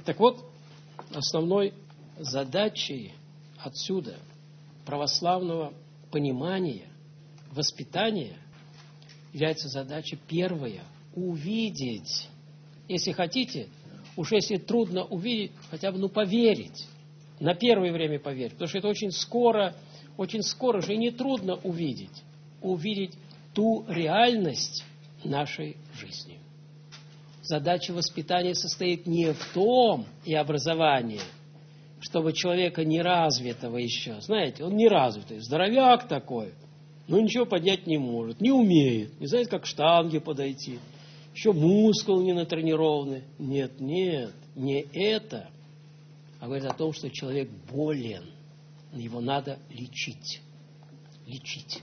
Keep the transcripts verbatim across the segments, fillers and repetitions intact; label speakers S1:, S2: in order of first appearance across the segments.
S1: Так вот, основной задачей отсюда православного понимания, воспитания является задача первая – увидеть. Если хотите, уж если трудно увидеть, хотя бы ну, поверить. На первое время поверить, потому что это очень скоро, очень скоро же и не трудно увидеть. Увидеть ту реальность нашей жизни. Задача воспитания состоит не в том и образовании, чтобы человека неразвитого еще, знаете, он неразвитый, здоровяк такой, но ничего поднять не может, не умеет, не знает, как к штанге подойти, еще мускул не натренированный. Нет, нет, не это, а говорит о том, что человек болен, его надо лечить, лечить.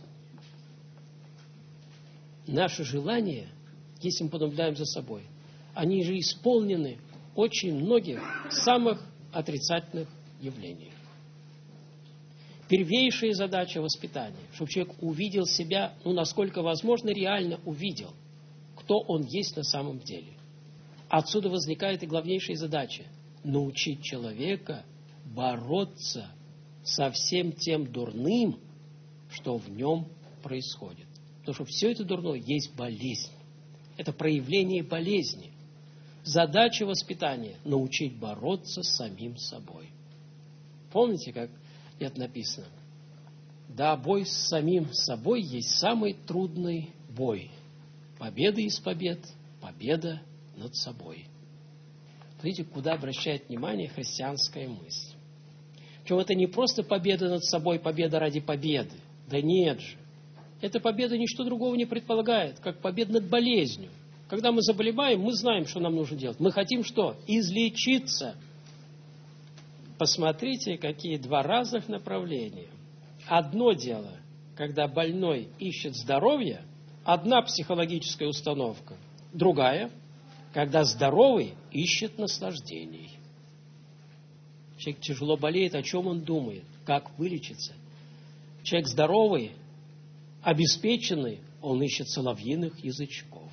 S1: Наши желания, если мы понаблюдаем за собой, они же исполнены очень многих самых отрицательных явлений. Первейшая задача воспитания, чтобы человек увидел себя, ну, насколько возможно, реально увидел, кто он есть на самом деле. Отсюда возникает и главнейшая задача – научить человека бороться со всем тем дурным, что в нем происходит. Потому что все это дурное есть болезнь. Это проявление болезни. Задача воспитания – научить бороться с самим собой. Помните, как это написано? Да, бой с самим собой есть самый трудный бой. Победа из побед, победа над собой. Смотрите, куда обращает внимание христианская мысль. Причем это не просто победа над собой, победа ради победы. Да нет же. Эта победа ничто другого не предполагает, как победа над болезнью. Когда мы заболеваем, мы знаем, что нам нужно делать. Мы хотим что? Излечиться. Посмотрите, какие два разных направления. Одно дело, когда больной ищет здоровья, одна психологическая установка. Другая, когда здоровый ищет наслаждений. Человек тяжело болеет, о чем он думает? Как вылечиться? Человек здоровый, обеспеченный, он ищет соловьиных язычков.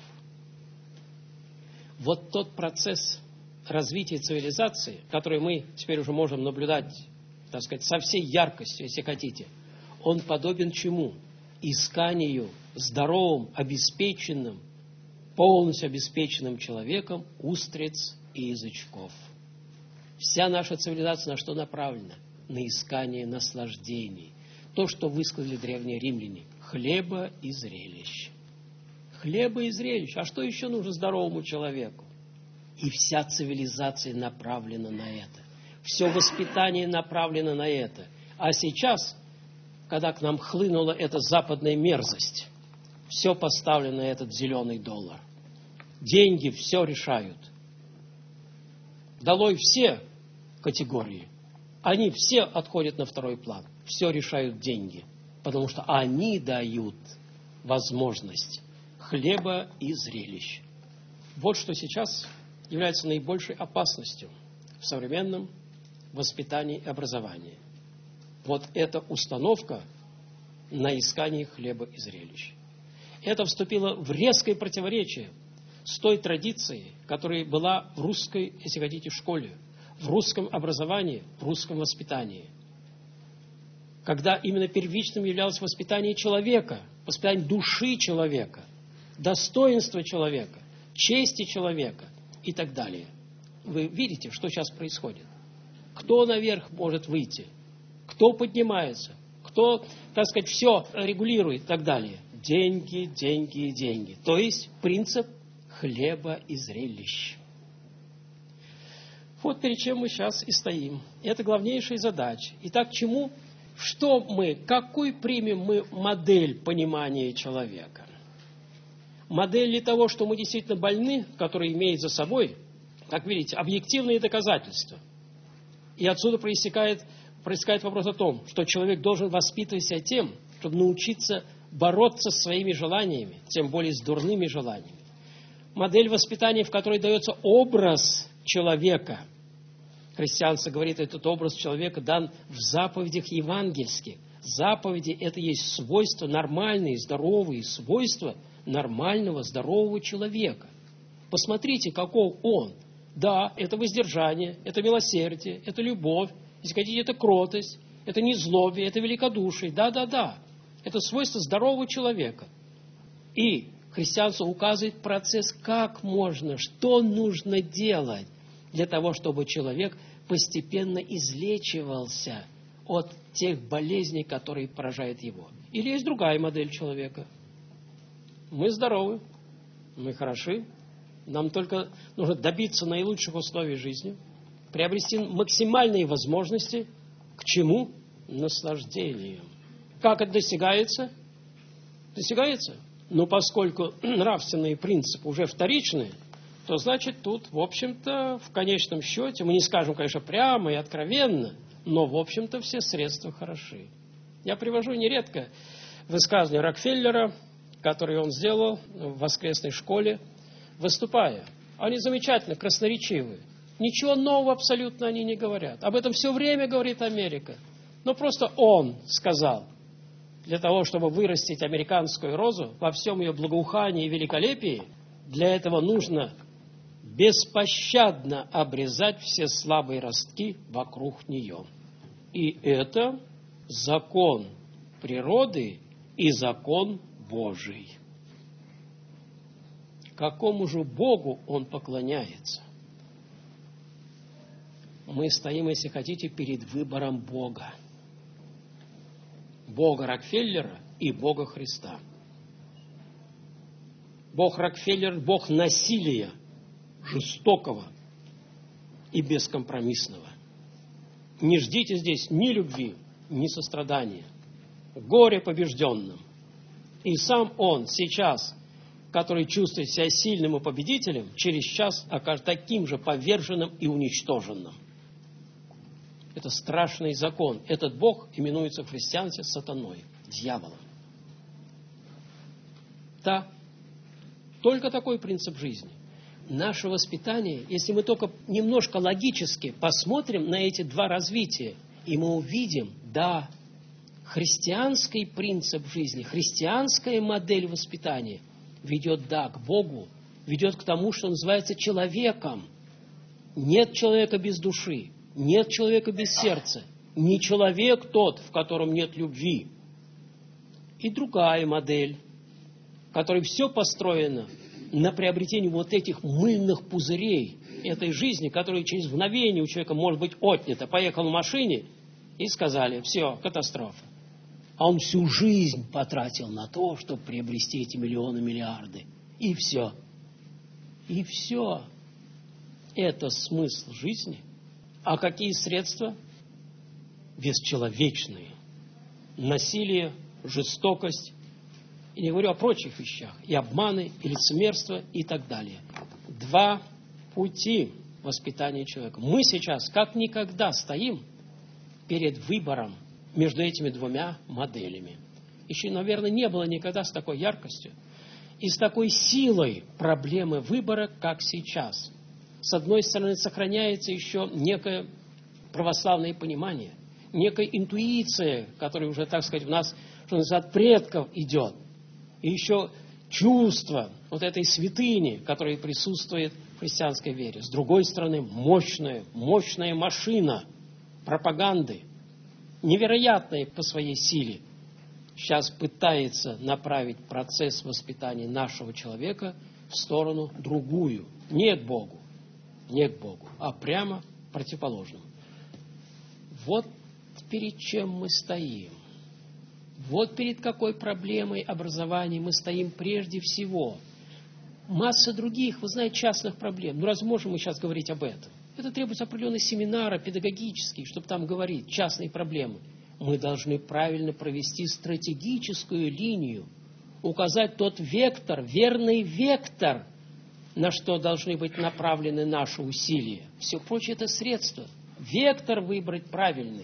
S1: Вот тот процесс развития цивилизации, который мы теперь уже можем наблюдать, так сказать, со всей яркостью, если хотите, он подобен чему? Исканию здоровым, обеспеченным, полностью обеспеченным человеком устриц и язычков. Вся наша цивилизация на что направлена? На искание наслаждений. То, что высказали древние римляне. Хлеба и зрелищ. Хлеба и зрелищ. А что еще нужно здоровому человеку? И вся цивилизация направлена на это. Все воспитание направлено на это. А сейчас, когда к нам хлынула эта западная мерзость, все поставлено на этот зеленый доллар. Деньги все решают. Долой все категории. Они все отходят на второй план. Все решают деньги. Потому что они дают возможность хлеба и зрелищ. Вот что сейчас является наибольшей опасностью в современном воспитании и образовании. Вот эта установка на искание хлеба и зрелищ. Это вступило в резкое противоречие с той традицией, которая была в русской, если хотите, школе, в русском образовании, в русском воспитании. Когда именно первичным являлось воспитание человека, воспитание души человека, достоинства человека, чести человека и так далее. Вы видите, что сейчас происходит? Кто наверх может выйти? Кто поднимается? Кто, так сказать, все регулирует и так далее? Деньги, деньги и деньги. То есть принцип хлеба и зрелищ. Вот перед чем мы сейчас и стоим. Это главнейшая задача. Итак, чему, что мы, какую примем мы модель понимания человека? Модель ли того, что мы действительно больны, которая имеет за собой, как видите, объективные доказательства. И отсюда проистекает, проистекает вопрос о том, что человек должен воспитывать себя тем, чтобы научиться бороться с своими желаниями, тем более с дурными желаниями. Модель воспитания, в которой дается образ человека. Христианство говорит, этот образ человека дан в заповедях евангельских. Заповеди – это есть свойства нормальные, здоровые свойства нормального, здорового человека. Посмотрите, каков он. Да, это воздержание, это милосердие, это любовь, если хотите, это кротость, это незлобие, это великодушие. Да, да, да. Это свойство здорового человека. И христианство указывает процесс, как можно, что нужно делать для того, чтобы человек постепенно излечивался от тех болезней, которые поражают его. Или есть другая модель человека. Мы здоровы, мы хороши, нам только нужно добиться наилучших условий жизни, приобрести максимальные возможности. К чему? Наслаждением. Как это достигается? Достигается. Но поскольку нравственные принципы уже вторичные, то значит тут, в общем-то, в конечном счете, мы не скажем, конечно, прямо и откровенно, но, в общем-то, все средства хороши. Я привожу нередко высказывание Рокфеллера, которое он сделал в воскресной школе, выступая. Они замечательно, красноречивые. Ничего нового абсолютно они не говорят. Об этом все время говорит Америка. Но просто он сказал, для того, чтобы вырастить американскую розу во всем ее благоухании и великолепии, для этого нужно беспощадно обрезать все слабые ростки вокруг нее. И это закон природы и закон Божий. Какому же Богу он поклоняется? Мы стоим, если хотите, перед выбором Бога. Бога Рокфеллера и Бога Христа. Бог Рокфеллер – Бог насилия, жестокого и бескомпромиссного. Не ждите здесь ни любви, ни сострадания. Горе побежденным. И сам он сейчас, который чувствует себя сильным и победителем, через час окажется таким же поверженным и уничтоженным. Это страшный закон. Этот Бог именуется в христианстве сатаной, дьяволом. Да, только такой принцип жизни. Наше воспитание, если мы только немножко логически посмотрим на эти два развития, и мы увидим, да, христианский принцип жизни, христианская модель воспитания ведет, да, к Богу, ведет к тому, что называется человеком. Нет человека без души, нет человека без сердца, не человек тот, в котором нет любви. И другая модель, в которой все построено на приобретении вот этих мыльных пузырей этой жизни, которые через мгновение у человека может быть отнято. Поехал в машине и сказали, все, катастрофа. А он всю жизнь потратил на то, чтобы приобрести эти миллионы, миллиарды. И все. И все. Это смысл жизни. А какие средства? Бесчеловечные. Насилие, жестокость. И не говорю о прочих вещах. И обманы, и лицемерство, и так далее. Два пути воспитания человека. Мы сейчас, как никогда, стоим перед выбором между этими двумя моделями. Еще, наверное, не было никогда с такой яркостью и с такой силой проблемы выбора, как сейчас. С одной стороны, сохраняется еще некое православное понимание, некая интуиция, которая уже, так сказать, в нас, что называется, от предков идет. И еще чувство вот этой святыни, которая присутствует в христианской вере. С другой стороны, мощная, мощная машина пропаганды, невероятная по своей силе, сейчас пытается направить процесс воспитания нашего человека в сторону другую, не к Богу, не к Богу, а прямо противоположную. Вот перед чем мы стоим. Вот перед какой проблемой образования мы стоим прежде всего. Масса других, вы знаете, частных проблем. Ну, разве можем мы сейчас говорить об этом? Это требуется определенный семинар педагогический, чтобы там говорить частные проблемы. Мы должны правильно провести стратегическую линию, указать тот вектор, верный вектор, на что должны быть направлены наши усилия. Все прочее – это средства. Вектор выбрать правильный.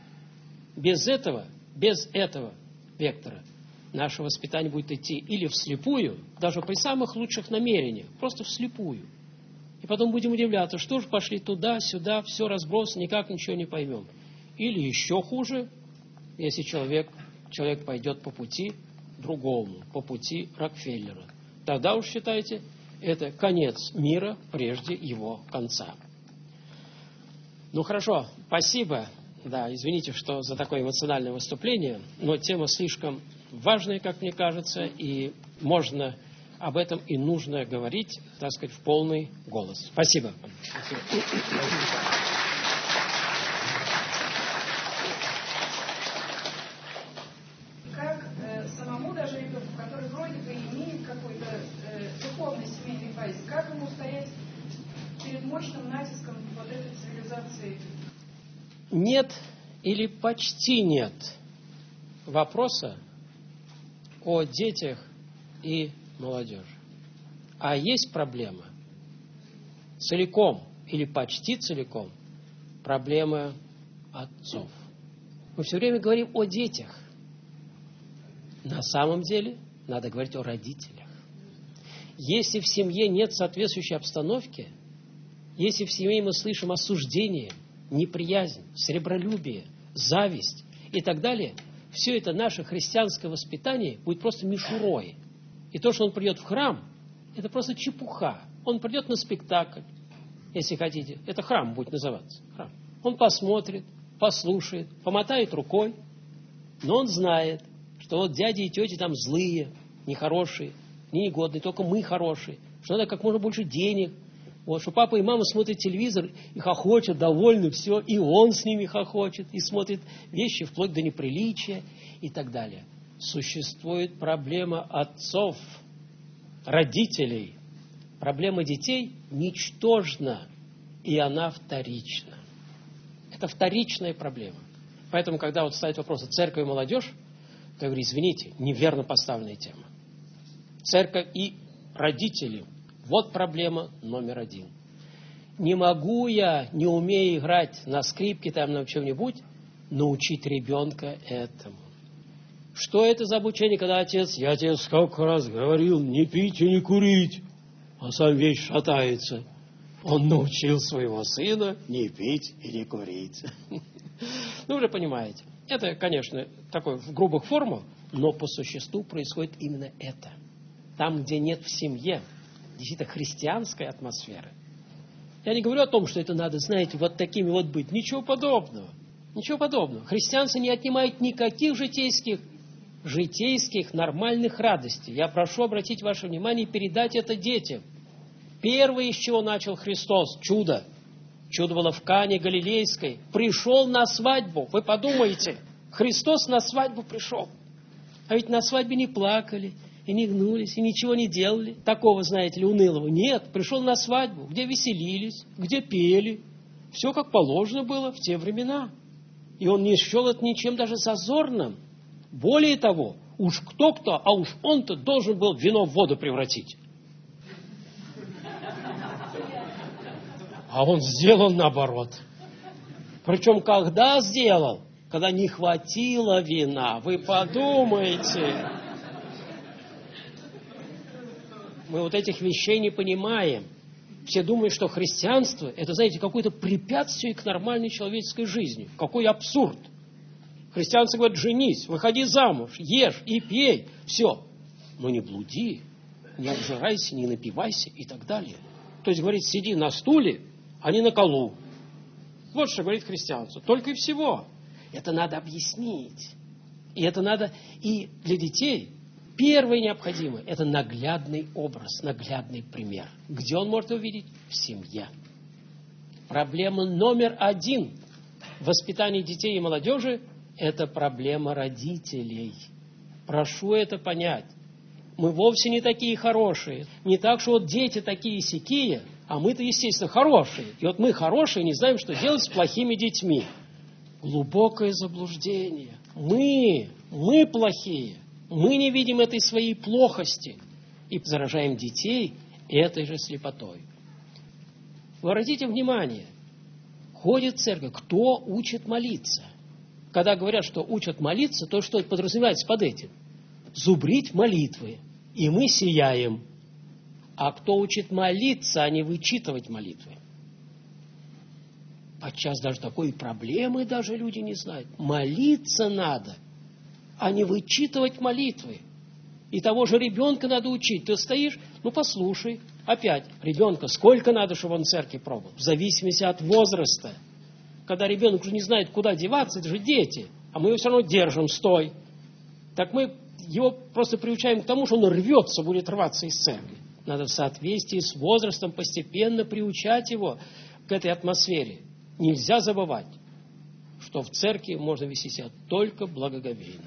S1: Без этого, без этого вектора наше воспитание будет идти или вслепую, даже при самых лучших намерениях, просто вслепую. И потом будем удивляться, что же пошли туда, сюда, все разбросано, никак ничего не поймем. Или еще хуже, если человек, человек пойдет по пути другому, по пути Рокфеллера. Тогда уж, считайте, это конец мира прежде его конца. Ну хорошо, спасибо. Да, извините, что за такое эмоциональное выступление, но тема слишком важная, как мне кажется, и можно об этом и нужно говорить, так сказать, в полный голос. Спасибо.
S2: Как э, самому даже ребенку, который вроде бы имеет какой-то э, духовный семейный базис, как ему стоять перед мощным натиском вот этой цивилизации?
S1: Нет или почти нет вопроса о детях и молодежи. А есть проблема целиком или почти целиком проблема отцов. Мы все время говорим о детях. На самом деле надо говорить о родителях. Если в семье нет соответствующей обстановки, если в семье мы слышим осуждение, неприязнь, сребролюбие, зависть и так далее, все это наше христианское воспитание будет просто мишурой. И то, что он придет в храм, это просто чепуха. Он придет на спектакль, если хотите. Это храм будет называться. Храм. Он посмотрит, послушает, помотает рукой, но он знает, что вот дяди и тети там злые, нехорошие, негодные, только мы хорошие, что надо как можно больше денег. Вот, что папа и мама смотрят телевизор и хохочут, довольны, все, и он с ними хохочет, и смотрит вещи вплоть до неприличия и так далее. Существует проблема отцов, родителей. Проблема детей ничтожна, и она вторична. Это вторичная проблема. Поэтому, когда вот ставят вопросы церковь и молодежь, то я говорю, извините, неверно поставленная тема. Церковь и родители – вот проблема номер один. Не могу я, не умея играть на скрипке, там на чем-нибудь, научить ребенка этому. Что это за обучение, когда отец, я тебе сколько раз говорил, не пить и не курить, а сам весь шатается. Он научил своего сына не пить и не курить. Ну, вы же понимаете. Это, конечно, такой в грубых формах, но по существу происходит именно это. Там, где нет в семье действительно христианской атмосферы. Я не говорю о том, что это надо, знаете, вот такими вот быть. Ничего подобного. Ничего подобного. Христианство не отнимает никаких житейских, житейских нормальных радостей. Я прошу обратить ваше внимание и передать это детям. Первое, из чего начал Христос, чудо. Чудо было в Кане Галилейской. Пришел на свадьбу. Вы подумайте, Христос на свадьбу пришел. А ведь на свадьбе не плакали, и не гнулись, и ничего не делали. Такого, знаете ли, унылого. Нет, пришел на свадьбу, где веселились, где пели. Все как положено было в те времена. И он не счел это ничем даже зазорным. Более того, уж кто-кто, а уж он-то должен был вино в воду превратить. А он сделал наоборот. Причем когда сделал? Когда не хватило вина. Вы подумайте. Мы вот этих вещей не понимаем. Все думают, что христианство, это, знаете, какое-то препятствие к нормальной человеческой жизни. Какой абсурд. Христианство говорит, женись, выходи замуж, ешь и пей. Все. Но не блуди, не обжирайся, не напивайся и так далее. То есть, говорит, сиди на стуле, а не на колу. Вот что говорит христианство. Только и всего. Это надо объяснить. И это надо и для детей. Первое необходимое – это наглядный образ, наглядный пример. Где он может увидеть? В семье. Проблема номер один в воспитании детей и молодежи – это проблема родителей. Прошу это понять. Мы вовсе не такие хорошие. Не так, что вот дети такие-сякие, а мы-то, естественно, хорошие. И вот мы хорошие, не знаем, что делать с плохими детьми. Глубокое заблуждение. Мы, мы плохие. Мы не видим этой своей плохости и заражаем детей этой же слепотой. Вы обратите внимание, ходит в церковь, кто учит молиться? Когда говорят, что учат молиться, то что подразумевается под этим? Зубрить молитвы, и мы сияем. А кто учит молиться, а не вычитывать молитвы? Подчас даже такой проблемы даже люди не знают. Молиться надо, а не вычитывать молитвы. И того же ребенка надо учить. Ты стоишь, ну послушай, Опять, ребенка сколько надо, чтобы он в церкви пробовал? В зависимости от возраста. Когда ребенок уже не знает, куда деваться, это же дети, а мы его все равно держим, стой. Так мы его просто приучаем к тому, что он рвется, будет рваться из церкви. Надо в соответствии с возрастом постепенно приучать его к этой атмосфере. Нельзя забывать, что в церкви можно вести себя только благоговейно.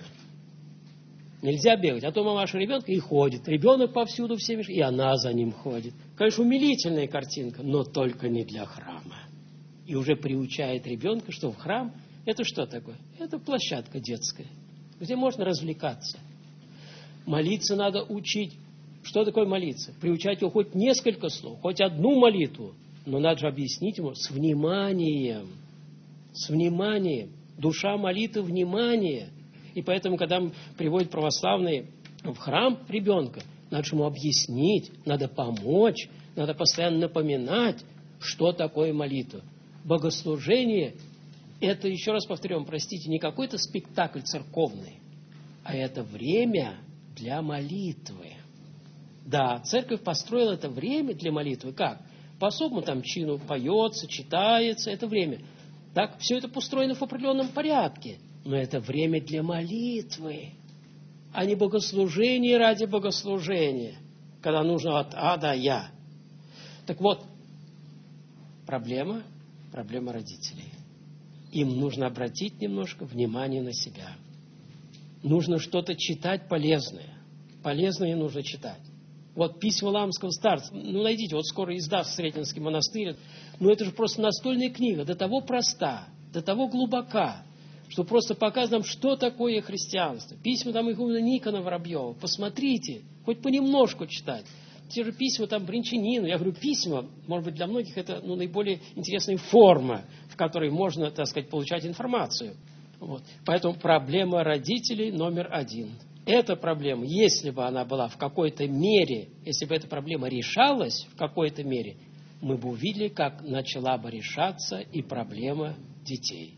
S1: Нельзя бегать, а то мамаша ребенка и ходит. Ребенок повсюду все мешают, и она за ним ходит. Конечно, умилительная картинка, но только не для храма. И уже приучает ребенка, что в храм – это что такое? Это площадка детская, где можно развлекаться. Молиться надо учить. Что такое молиться? Приучать его хоть несколько слов, хоть одну молитву, но надо же объяснить ему с вниманием. С вниманием. Душа молитвы – внимание. И поэтому, когда приводят православные в храм ребенка, надо ему объяснить, надо помочь, надо постоянно напоминать, что такое молитва. Богослужение – это, еще раз повторю, простите, не какой-то спектакль церковный, а это время для молитвы. Да, церковь построила это время для молитвы. Как? По особому там чину поется, читается, это время. Так, все это построено в определенном порядке. Но это время для молитвы, а не богослужение ради богослужения, когда нужно от А до Я. Так вот, проблема, проблема родителей. Им нужно обратить немножко внимание на себя. Нужно что-то читать полезное. Полезное нужно читать. Вот письма Ламского старца. Ну, найдите, вот скоро издаст Сретенский монастырь. Ну, это же просто настольная книга, до того проста, до того глубока, что просто показывает нам, что такое христианство. Письма там игумена Никона Воробьева. Посмотрите, хоть понемножку читать. Те же письма там Бринчанину. Я говорю, письма, может быть, для многих это ну, наиболее интересная форма, в которой можно, так сказать, получать информацию. Вот. Поэтому проблема родителей номер один. Эта проблема, если бы она была в какой-то мере, если бы эта проблема решалась в какой-то мере, мы бы увидели, как начала бы решаться и проблема детей.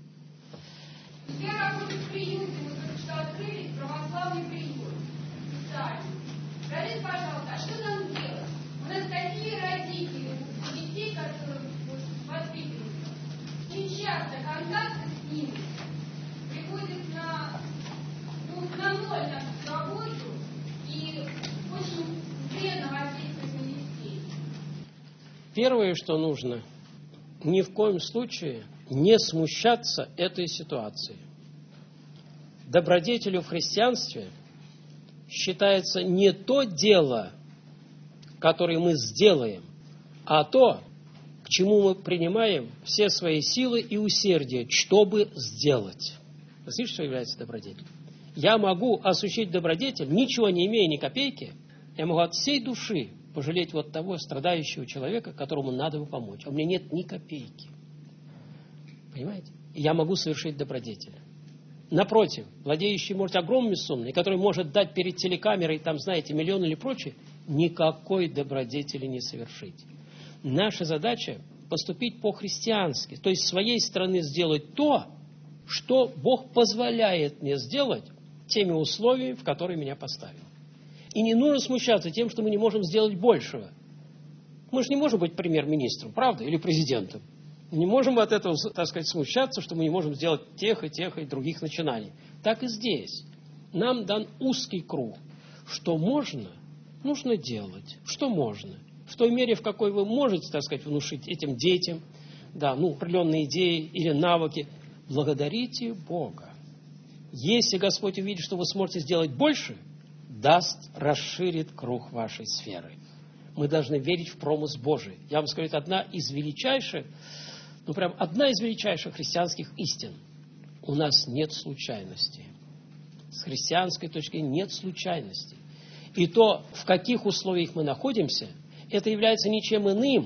S3: Я работаю в приюте, мы только что открыли православный приют. Скажите, пожалуйста, а что нам делать? У нас такие родители, у детей, которые воспитываются, очень часто контакты с ними приходят на, ну, на ноль на работу и очень вредно воздействуют на детей.
S1: Первое, что нужно, ни в коем случае не смущаться этой ситуации. Добродетелью в христианстве считается не то дело, которое мы сделаем, а то, к чему мы принимаем все свои силы и усердия, чтобы сделать. Вы слышите, что является добродетелью? Я могу осуществить добродетель, ничего не имея ни копейки, я могу от всей души пожалеть вот того страдающего человека, которому надо бы помочь. А у меня нет ни копейки. Понимаете? И я могу совершить добродетель. Напротив, владеющий, может, огромными суммами, который может дать перед телекамерой, там, знаете, миллион или прочее, никакой добродетели не совершить. Наша задача поступить по-христиански, то есть с своей стороны сделать то, что Бог позволяет мне сделать теми условиями, в которые меня поставил. И не нужно смущаться тем, что мы не можем сделать большего. Мы же не можем быть премьер-министром, правда, или президентом. Не можем от этого, так сказать, смущаться, что мы не можем сделать тех и тех и других начинаний. Так и здесь. Нам дан узкий круг. Что можно, нужно делать. Что можно. В той мере, в какой вы можете, так сказать, внушить этим детям, да, ну, определенные идеи или навыки, благодарите Бога. Если Господь увидит, что вы сможете сделать больше, даст, расширит круг вашей сферы. Мы должны верить в промысл Божий. Я вам скажу, это одна из величайших, ну прям одна из величайших христианских истин. У нас нет случайностей. С христианской точки нет случайностей. И то, в каких условиях мы находимся, это является ничем иным,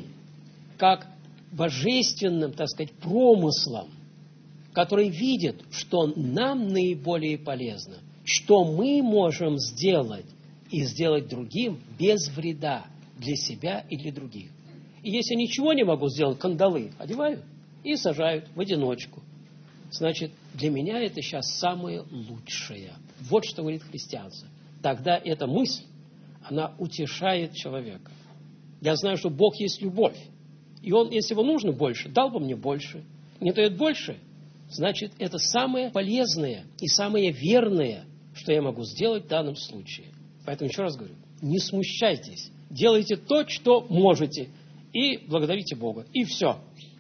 S1: как божественным, так сказать, промыслом, который видит, что нам наиболее полезно, что мы можем сделать и сделать другим без вреда для себя и для других. И если ничего не могу сделать, кандалы одеваю и сажают в одиночку. Значит, для меня это сейчас самое лучшее. Вот что говорит христианство. Тогда эта мысль, она утешает человека. Я знаю, что Бог есть любовь. И Он, если Его нужно больше, дал бы мне больше. Не дает больше, значит, это самое полезное и самое верное, что я могу сделать в данном случае. Поэтому еще раз говорю, не смущайтесь. Делайте то, что можете. И благодарите Бога. И все.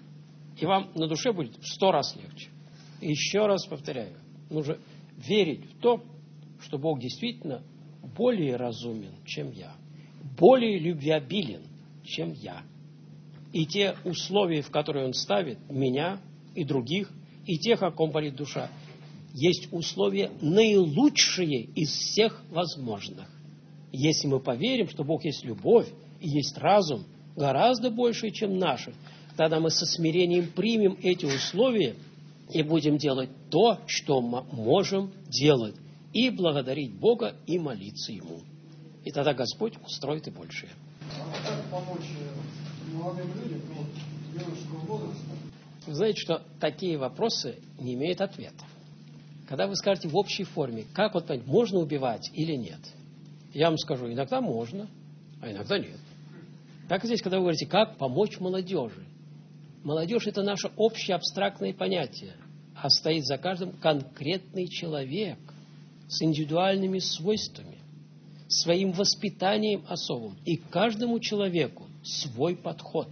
S1: И вам на душе будет в сто раз легче. И еще раз повторяю. Нужно верить в то, что Бог действительно более разумен, чем я. Более любвеобилен, чем я. И те условия, в которые Он ставит меня и других, и тех, о ком болит душа, есть условия наилучшие из всех возможных. Если мы поверим, что Бог есть любовь и есть разум, гораздо больше, чем наши, тогда мы со смирением примем эти условия и будем делать то, что мы можем делать, и благодарить Бога, и молиться Ему. И тогда Господь устроит и большее.
S4: А как помочь молодым людям, ну, юношеского возраста?
S1: Вы знаете, что такие вопросы не имеют ответа. Когда вы скажете в общей форме, как вот понять, можно убивать или нет, я вам скажу, иногда можно, а иногда нет. Так и здесь, когда вы говорите, как помочь молодежи. Молодежь – это наше общее абстрактное понятие, а стоит за каждым конкретный человек с индивидуальными свойствами, своим воспитанием особым. И каждому человеку свой подход.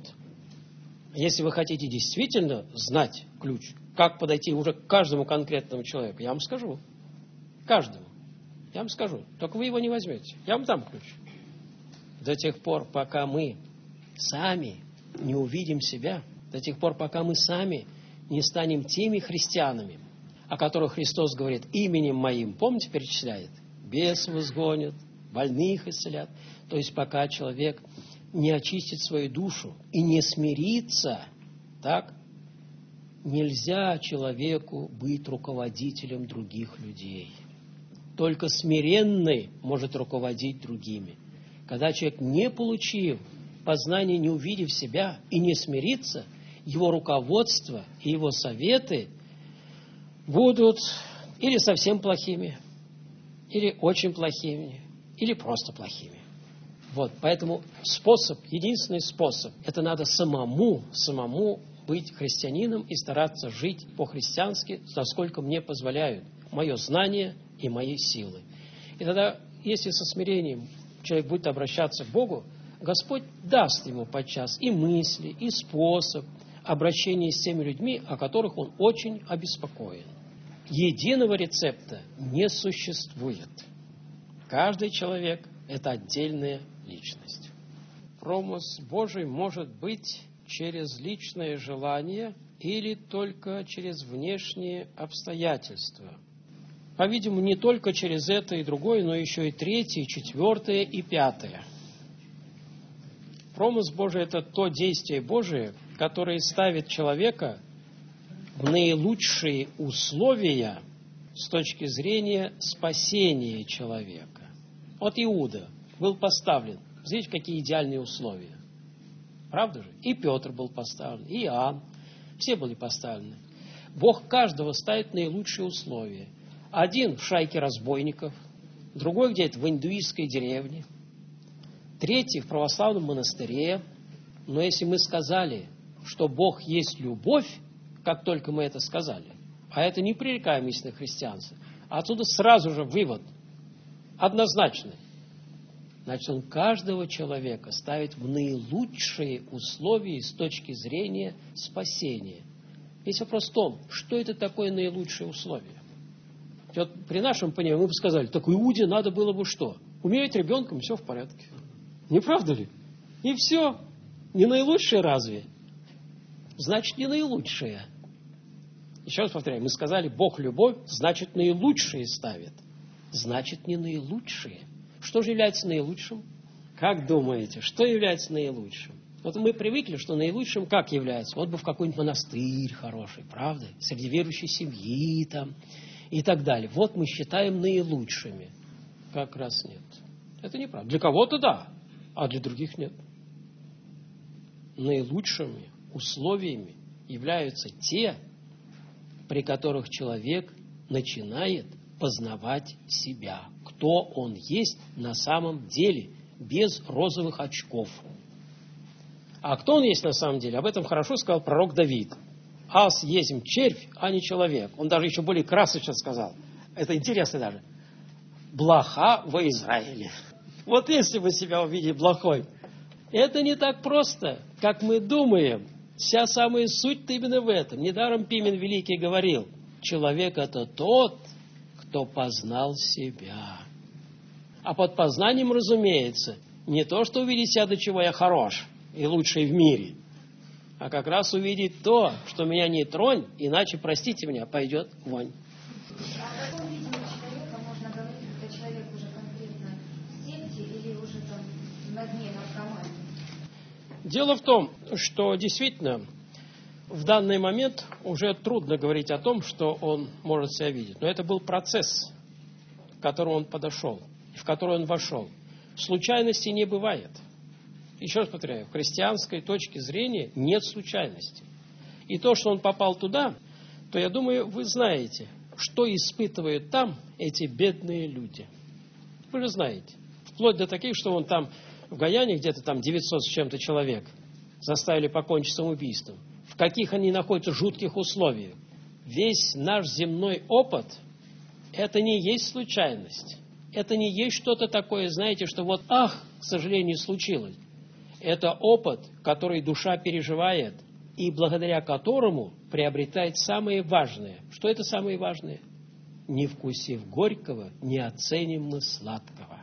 S1: Если вы хотите действительно знать ключ, как подойти уже к каждому конкретному человеку, я вам скажу. Каждому. Я вам скажу. Только вы его не возьмете. Я вам дам ключ. До тех пор, пока мы сами не увидим себя, до тех пор, пока мы сами не станем теми христианами, о которых Христос говорит, именем моим, помните, перечисляет, бесов изгонят, больных исцелят. То есть, пока человек не очистит свою душу и не смирится, так, нельзя человеку быть руководителем других людей. Только смиренный может руководить другими. Когда человек, не получив познания, не увидев себя и не смирится, его руководство и его советы будут или совсем плохими, или очень плохими, или просто плохими. Вот, поэтому способ, единственный способ, это надо самому, самому быть христианином и стараться жить по-христиански, насколько мне позволяют мое знание и мои силы. И тогда, если со смирением человек будет обращаться к Богу, Господь даст ему подчас и мысли, и способ обращения с теми людьми, о которых он очень обеспокоен. Единого рецепта не существует. Каждый человек – это отдельная личность. Промысл Божий может быть через личное желание или только через внешние обстоятельства. По-видимому, не только через это и другое, но еще и третье, и четвертое, и пятое. Промысл Божий – это то действие Божие, которое ставит человека в наилучшие условия с точки зрения спасения человека. Вот Иуда был поставлен. Видите, какие идеальные условия. Правда же? И Петр был поставлен, и Иоанн. Все были поставлены. Бог каждого ставит в наилучшие условия. Один в шайке разбойников, другой где-то в индуистской деревне, третий в православном монастыре. Но если мы сказали, что Бог есть любовь, как только мы это сказали, а это не пререкаем истинное христианство, отсюда сразу же вывод однозначный. Значит, Он каждого человека ставит в наилучшие условия с точки зрения спасения. Весь вопрос в том, что это такое наилучшие условия. Вот при нашем понимании мы бы сказали, так Иуде надо было бы что? Умереть ребенком, все в порядке. Не правда ли? И все. Не наилучшее разве? Значит, не наилучшее. Еще раз повторяю, мы сказали, Бог любовь, значит, наилучшие ставит. Значит, не наилучшие. Что же является наилучшим? Как думаете, что является наилучшим? Вот мы привыкли, что наилучшим как является? Вот бы в какой-нибудь монастырь хороший, правда? Среди верующей семьи там и так далее. Вот мы считаем наилучшими. Как раз нет. Это неправда. Для кого-то да, а для других нет. Наилучшими условиями являются те, при которых человек начинает познавать себя, кто он есть на самом деле, без розовых очков. А кто он есть на самом деле? Об этом хорошо сказал пророк Давид. Ас есмь червь, а не человек. Он даже еще более красочно сказал. Это интересно даже. Блоха во Израиле. Вот если вы себя увидели блохой. Это не так просто, как мы думаем. Вся самая суть-то именно в этом. Недаром Пимен Великий говорил, человек это тот, кто познал себя. А под познанием, разумеется, не то, что увидеть себя, до чего я хорош и лучший в мире, а как раз увидеть то, что меня не тронь, иначе, простите меня, пойдет вонь.
S5: А в каком виде человека можно говорить, когда человек уже конкретно в секте или уже там на дне наркомании?
S1: Дело в том, что действительно в данный момент уже трудно говорить о том, что он может себя видеть. Но это был процесс, к которому он подошел, в который он вошел. Случайности не бывает. Еще раз повторяю, в христианской точке зрения нет случайности. И то, что он попал туда, то, я думаю, вы знаете, что испытывают там эти бедные люди. Вы же знаете. Вплоть до таких, что он там в Гаяне, где-то там девятьсот с чем-то человек заставили покончить самоубийством. В каких они находятся жутких условиях. Весь наш земной опыт – это не есть случайность. Это не есть что-то такое, знаете, что вот, ах, к сожалению, случилось. Это опыт, который душа переживает, и благодаря которому приобретает самое важное. Что это самое важное? Не вкусив горького, не оценим мы сладкого.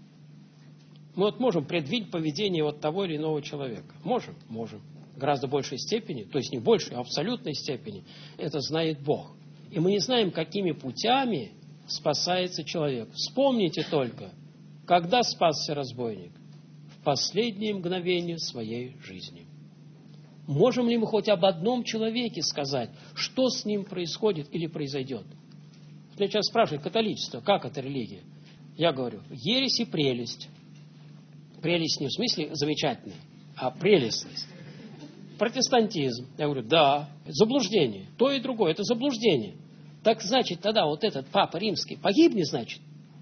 S1: Мы вот можем предвидеть поведение вот того или иного человека. Можем? Можем. В гораздо большей степени, то есть не большей, а в абсолютной степени, это знает Бог. И мы не знаем, какими путями спасается человек. Вспомните только, когда спасся разбойник? В последние мгновения своей жизни. Можем ли мы хоть об одном человеке сказать, что с ним происходит или произойдет? Меня сейчас спрашивают, католичество, как это религия? Я говорю, ересь и прелесть. Прелесть не в смысле замечательная, а прелестность. Протестантизм. Я говорю, да, заблуждение. То и другое, это заблуждение. Так значит, тогда вот этот Папа Римский погибнет, значит?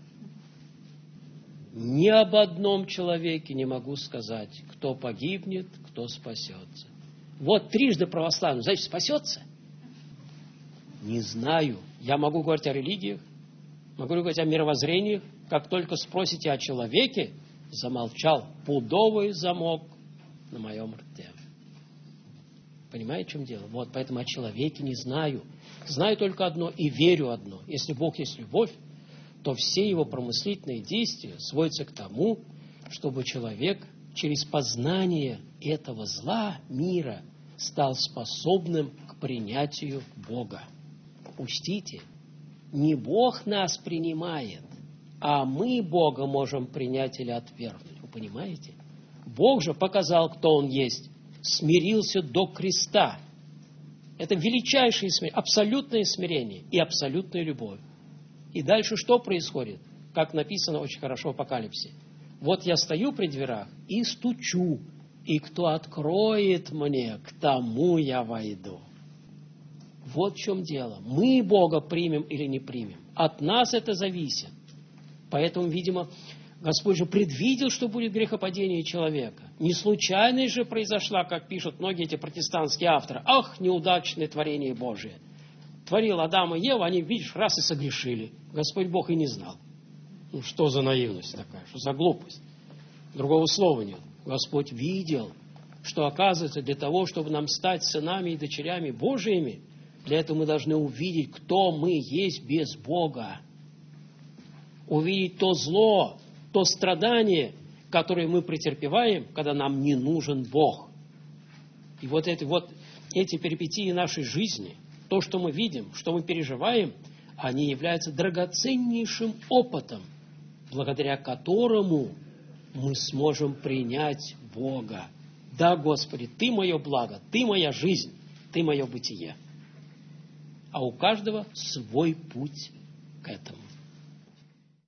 S1: Ни об одном человеке не могу сказать, кто погибнет, кто спасется. Вот трижды православный, значит, спасется? Не знаю. Я могу говорить о религиях, могу говорить о мировоззрениях. Как только спросите о человеке, замолчал пудовый замок на моем рте. Понимаете, в чем дело? Вот, поэтому о человеке не знаю. Знаю только одно и верю одно. Если Бог есть любовь, то все его промыслительные действия сводятся к тому, чтобы человек через познание этого зла мира стал способным к принятию Бога. Учтите, не Бог нас принимает, а мы Бога можем принять или отвергнуть. Вы понимаете? Бог же показал, кто Он есть. Смирился до креста. Это величайшее смирение, абсолютное смирение и абсолютная любовь. И дальше что происходит? Как написано очень хорошо в Апокалипсе. Вот я стою при дверях и стучу, и кто откроет мне, к тому я войду. Вот в чем дело. Мы Бога примем или не примем. От нас это зависит. Поэтому, видимо, Господь же предвидел, что будет грехопадение человека. Не случайность же произошла, как пишут многие эти протестантские авторы. Ах, неудачное творение Божие. Творил Адам и Ева, они, видишь, раз и согрешили. Господь Бог и не знал. Ну, что за наивность такая, что за глупость? Другого слова нет. Господь видел, что, оказывается, для того, чтобы нам стать сынами и дочерями Божиими, для этого мы должны увидеть, кто мы есть без Бога. Увидеть то зло, то страдание, которое мы претерпеваем, когда нам не нужен Бог. И вот эти, вот эти перипетии нашей жизни, то, что мы видим, что мы переживаем, они являются драгоценнейшим опытом, благодаря которому мы сможем принять Бога. Да, Господи, Ты мое благо, Ты моя жизнь, Ты мое бытие. А у каждого свой путь к этому.